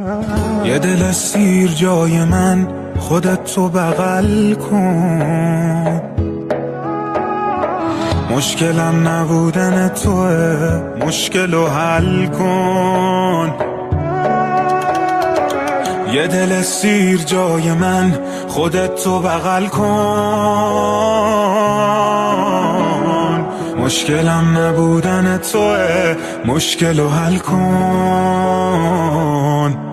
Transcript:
یه دل سیر جای من، خودت تو بغل کن. مشکلم نبودن توه، مشکلو حل کن. یه دل سیر جای من، خودت تو بغل کن. مشکلم نبودن توه، مشکلو حل کن.